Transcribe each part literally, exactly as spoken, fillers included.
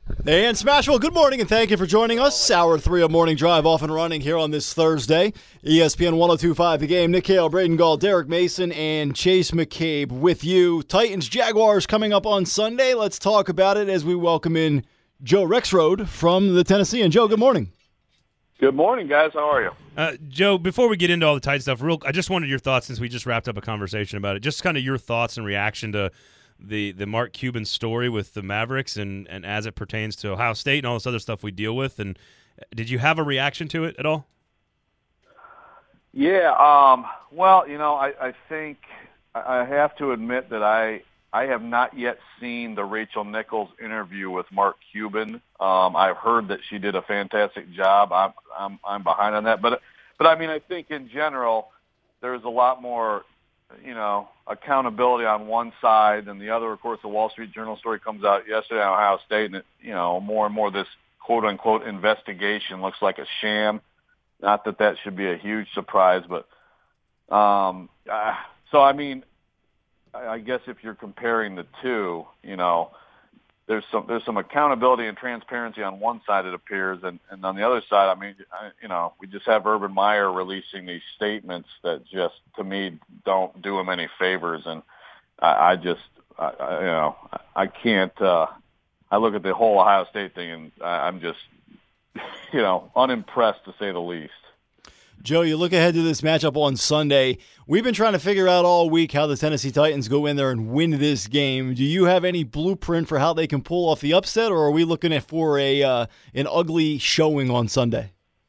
And Smashville, good morning, and thank you for joining us. Hour three of Morning Drive off and running here on this Thursday. E S P N one oh two point five The Game. Nick Hale, Braden Gall, Derek Mason, and Chase McCabe with you. Titans Jaguars coming up on Sunday. Let's talk about it as we welcome in Joe Rexrode from the Tennessean. Joe, good morning. Good morning, guys. How are you? Uh, Joe, before we get into all the tight stuff, real, I just wanted your thoughts since we just wrapped up a conversation about it. Just kind of your thoughts and reaction to the the Mark Cuban story with the Mavericks and, and as it pertains to Ohio State and all this other stuff we deal with. And did you have a reaction to it at all? Yeah. Um, well, you know, I, I think I have to admit that I I have not yet seen the Rachel Nichols interview with Mark Cuban. Um, I've heard that she did a fantastic job. I'm I'm I'm behind on that, but but I mean, I think in general there's a lot more, you know, accountability on one side than the other. Of course, the Wall Street Journal story comes out yesterday on Ohio State, and it, you know, more and more this quote unquote investigation looks like a sham. Not that that should be a huge surprise, but um, uh, so I mean, I, I guess if you're comparing the two, you know, there's some there's some accountability and transparency on one side, it appears, and, and on the other side, I mean, I, you know, we just have Urban Meyer releasing these statements that just, to me, don't do him any favors, and I, I just, I, I, you know, I can't. Uh, I look at the whole Ohio State thing, and I, I'm just, you know, unimpressed to say the least. Joe, you look ahead to this matchup on Sunday. We've been trying to figure out all week how the Tennessee Titans go in there and win this game. Do you have any blueprint for how they can pull off the upset, or are we looking at for a uh, an ugly showing on Sunday?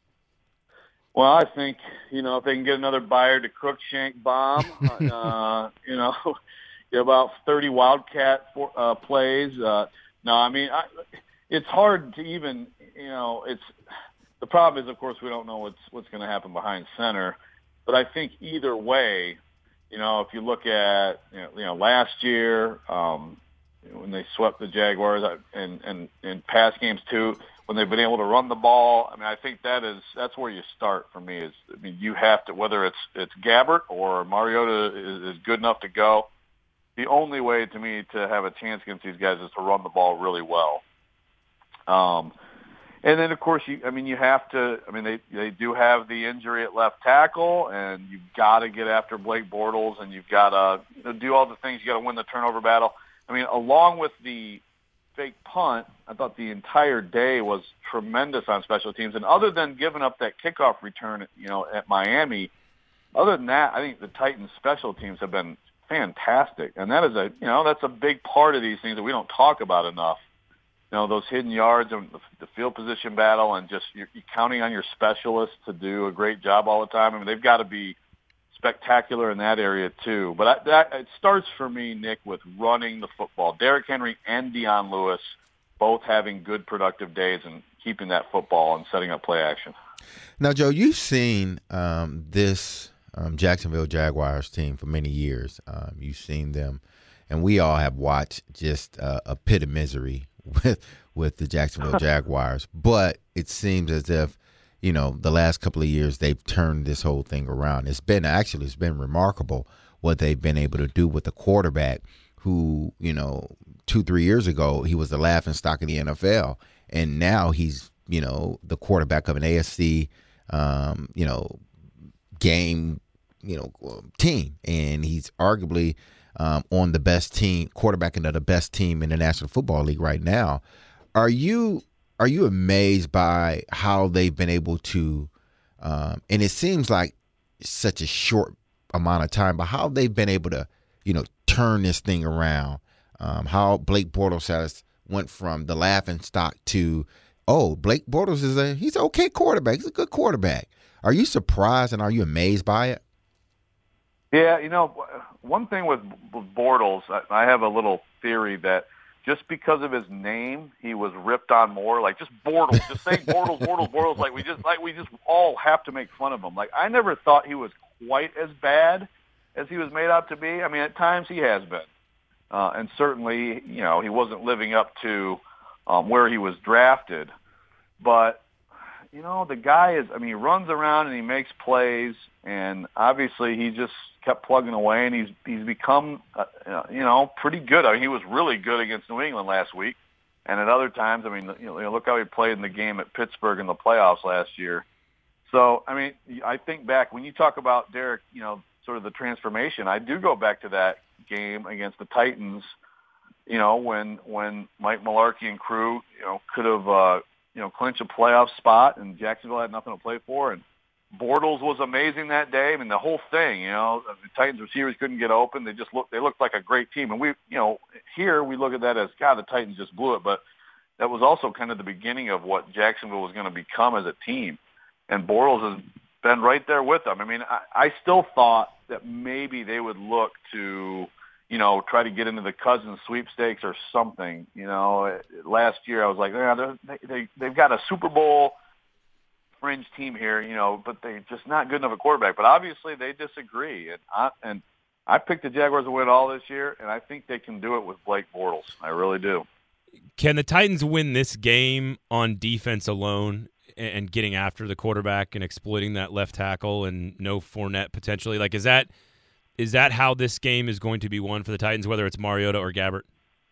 Well, I think, you know, if they can get another Buyer to Crookshank bomb, uh, you know, get about thirty Wildcat for, uh, plays. Uh, no, I mean, I, it's hard to even, you know, it's – the problem is, of course, we don't know what's what's going to happen behind center. But I think either way, you know, if you look at you know, you know last year um, when they swept the Jaguars and and in past games too, when they've been able to run the ball, I mean, I think that is that's where you start for me. Is I mean, you have to, whether it's it's Gabbert or Mariota is, is good enough to go. The only way to me to have a chance against these guys is to run the ball really well. Um. And then, of course, you, I mean, you have to, I mean, they, they do have the injury at left tackle, and you've got to get after Blake Bortles, and you've got to you know, do all the things. You got to win the turnover battle. I mean, along with the fake punt, I thought the entire day was tremendous on special teams. And other than giving up that kickoff return, you know, at Miami, other than that, I think the Titans' special teams have been fantastic. And that is a, you know, that's a big part of these things that we don't talk about enough. You know, those hidden yards and the field position battle, and just you're, you're counting on your specialists to do a great job all the time. I mean, they've got to be spectacular in that area too. But I, that, it starts for me, Nick, with running the football. Derrick Henry and Dion Lewis both having good, productive days and keeping that football and setting up play action. Now, Joe, you've seen um, this um, Jacksonville Jaguars team for many years. Um, you've seen them, and we all have watched just uh, a pit of misery with with the Jacksonville Jaguars, but it seems as if, you know, the last couple of years they've turned this whole thing around. It's been actually it's been remarkable what they've been able to do with the quarterback who, you know, two, three years ago he was the laughing stock of the N F L, and now he's, you know, the quarterback of an A F C, um, you know, game, you know, team, and he's arguably Um, on the best team, quarterbacking of the best team in the National Football League right now. Are you are you amazed by how they've been able to, um, and it seems like such a short amount of time, but how they've been able to, you know, turn this thing around? Um, how Blake Bortles has went from the laughing stock to, oh, Blake Bortles is a he's an okay quarterback. He's a good quarterback. Are you surprised and are you amazed by it? Yeah, you know, one thing with, with Bortles, I, I have a little theory that just because of his name, he was ripped on more. Like just Bortles, just saying Bortles, Bortles, Bortles. Like we just, like we just all have to make fun of him. Like I never thought he was quite as bad as he was made out to be. I mean, at times he has been, uh, and certainly, you know, he wasn't living up to um, where he was drafted. But you know, the guy is, I mean, he runs around and he makes plays, and obviously he just kept plugging away, and he's he's become, uh, you know, pretty good. I mean, he was really good against New England last week. And at other times, I mean, you know, look how he played in the game at Pittsburgh in the playoffs last year. So, I mean, I think back when you talk about Derek, you know, sort of the transformation, I do go back to that game against the Titans, you know, when when Mike Mularkey and crew, you know, could have, uh, you know, clinched a playoff spot, and Jacksonville had nothing to play for. And Bortles was amazing that day. I mean, the whole thing, you know, the Titans receivers couldn't get open. They just looked, they looked like a great team. And we, you know, here we look at that as, God, the Titans just blew it. But that was also kind of the beginning of what Jacksonville was going to become as a team. And Bortles has been right there with them. I mean, I, I still thought that maybe they would look to, you know, try to get into the Cousins sweepstakes or something. You know, last year I was like, yeah, they, they, they've got a Super Bowl fringe team here, you know, but they're just not good enough a quarterback. But obviously they disagree. And I, and I picked the Jaguars to win all this year, and I think they can do it with Blake Bortles. I really do. Can the Titans win this game on defense alone and getting after the quarterback and exploiting that left tackle and no Fournette potentially? Like, is that is that how this game is going to be won for the Titans, whether it's Mariota or Gabbert?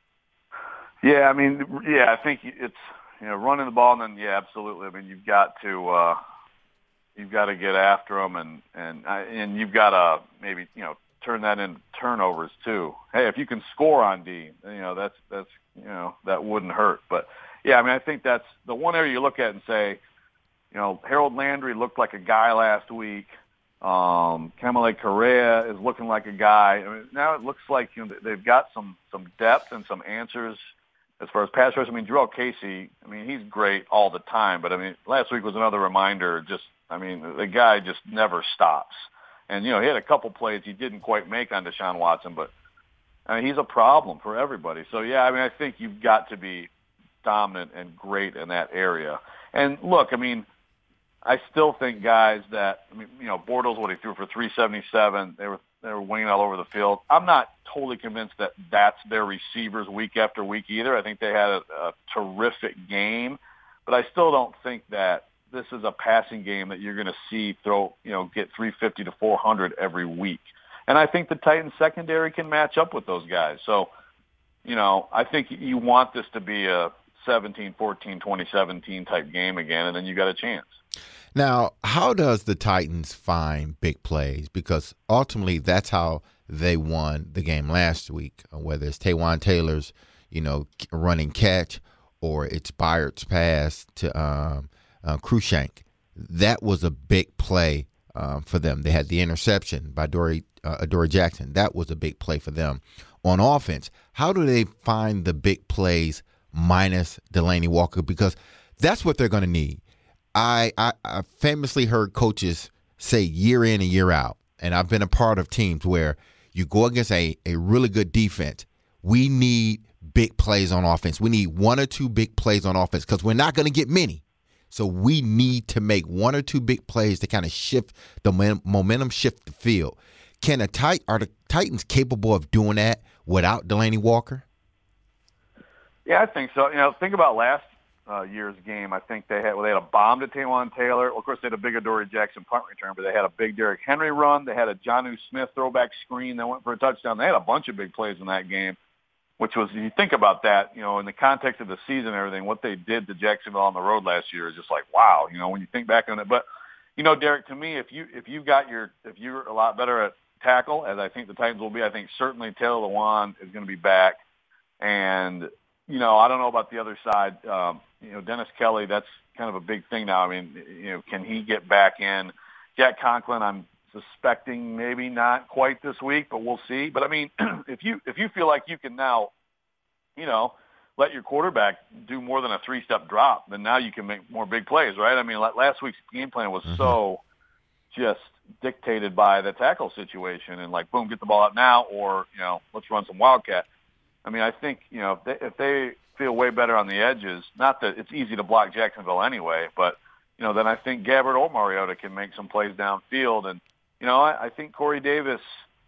Yeah, I mean, yeah, I think it's, you know, running the ball, and then, yeah, absolutely. I mean, you've got to uh, you've got to get after them, and and and you've got to maybe, you know, turn that into turnovers too. Hey, if you can score on D, you know, that's that's you know, that wouldn't hurt. But yeah, I mean, I think that's the one area you look at and say, you know, Harold Landry looked like a guy last week. Um, Kamale Correa is looking like a guy. I mean, now it looks like, you know, they've got some some depth and some answers. As far as pass rush, I mean, Jurrell Casey, I mean, he's great all the time. But, I mean, last week was another reminder. Just, I mean, the guy just never stops. And, you know, he had a couple plays he didn't quite make on Deshaun Watson. But, I mean, he's a problem for everybody. So, yeah, I mean, I think you've got to be dominant and great in that area. And, look, I mean, I still think guys that, I mean, you know, Bortles, what he threw for three seventy-seven, they were they were winning all over the field. I'm not totally convinced that that's their receivers week after week either. I think they had a, a terrific game, but I still don't think that this is a passing game that you're going to see throw, you know, get three fifty to four hundred every week. And I think the Titans secondary can match up with those guys. So, you know, I think you want this to be a seventeen fourteen, twenty seventeen type game again, and then you got a chance. Now, how does the Titans find big plays? Because ultimately that's how they won the game last week, whether it's Taywan Taylor's, you know, running catch or it's Byard's pass to um, uh, Cruikshank. That was a big play um, for them. They had the interception by Dory, uh, Adoree Jackson. That was a big play for them. On offense, how do they find the big plays minus Delanie Walker? Because that's what they're going to need. I, I, I famously heard coaches say year in and year out, and I've been a part of teams where you go against a, a really good defense. We need big plays on offense. We need one or two big plays on offense because we're not going to get many. So we need to make one or two big plays to kind of shift the momentum, shift the field. Can a tit- are the Titans capable of doing that without Delanie Walker? Yeah, I think so. You know, think about last Uh, year's game. I think they had well, they had a bomb to Taywan Taylor. Well, of course, they had a big Adoree Jackson punt return, but they had a big Derrick Henry run. They had a Jonnu Smith throwback screen that went for a touchdown. They had a bunch of big plays in that game, which was, you think about that, you know, in the context of the season and everything, what they did to Jacksonville on the road last year is just like, wow, you know, when you think back on it. But, you know, Derek, to me, if you if you got your if you're a lot better at tackle, as I think the Titans will be, I think certainly Taylor Lewan is going to be back. And, you know, I don't know about the other side. Um, you know, Dennis Kelly, that's kind of a big thing now. I mean, you know, can he get back in? Jack Conklin, I'm suspecting maybe not quite this week, but we'll see. But I mean, if you if you feel like you can now, you know, let your quarterback do more than a three-step drop, then now you can make more big plays, right? I mean, last week's game plan was mm-hmm. so just dictated by the tackle situation and like, boom, get the ball out now, or, you know, let's run some wildcat. I mean, I think, you know, if they, if they feel way better on the edges, not that it's easy to block Jacksonville anyway, but, you know, then I think Gabbert or Mariota can make some plays downfield. And, you know, I, I think Corey Davis,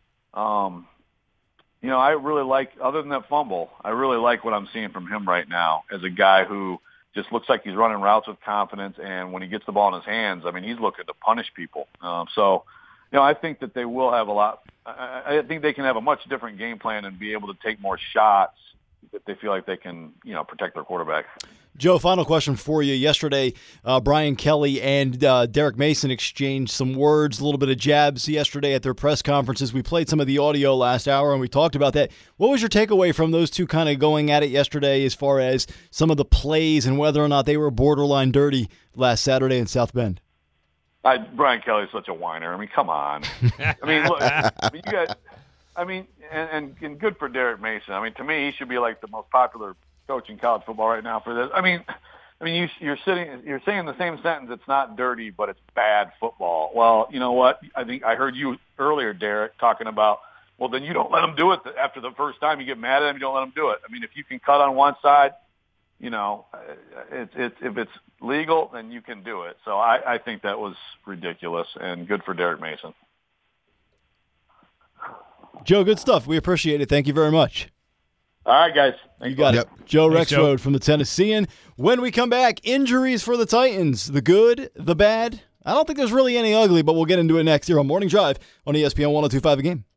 um, you know, I really like, other than that fumble, I really like what I'm seeing from him right now as a guy who just looks like he's running routes with confidence. And when he gets the ball in his hands, I mean, he's looking to punish people. Um, so, you know, I think that they will have a lot. I, I think they can have a much different game plan and be able to take more shots that they feel like they can, you know, protect their quarterback. Joe, final question for you. Yesterday, uh, Brian Kelly and uh, Derek Mason exchanged some words, a little bit of jabs yesterday at their press conferences. We played some of the audio last hour, and we talked about that. What was your takeaway from those two kind of going at it yesterday as far as some of the plays and whether or not they were borderline dirty last Saturday in South Bend? I, Brian Kelly's such a whiner. I mean, come on. I mean, look, I mean, you got, I mean, and, and, and good for Derek Mason. I mean, to me, he should be like the most popular coach in college football right now for this. I mean, I mean, you, you're sitting, you're saying the same sentence. It's not dirty, but it's bad football. Well, you know what? I think I heard you earlier, Derek, talking about. Well, then you don't let them do it after the first time. You get mad at them. You don't let them do it. I mean, if you can cut on one side, you know, it's it's if it's legal, then you can do it. So I, I think that was ridiculous and good for Derek Mason. Joe, good stuff. We appreciate it. Thank you very much. All right, guys. Thanks you got yep. it. Joe Thanks, Rexrode Joe. from the Tennessean. When we come back, injuries for the Titans. The good, the bad. I don't think there's really any ugly, but we'll get into it next here on Morning Drive on E S P N one oh two point five A Game.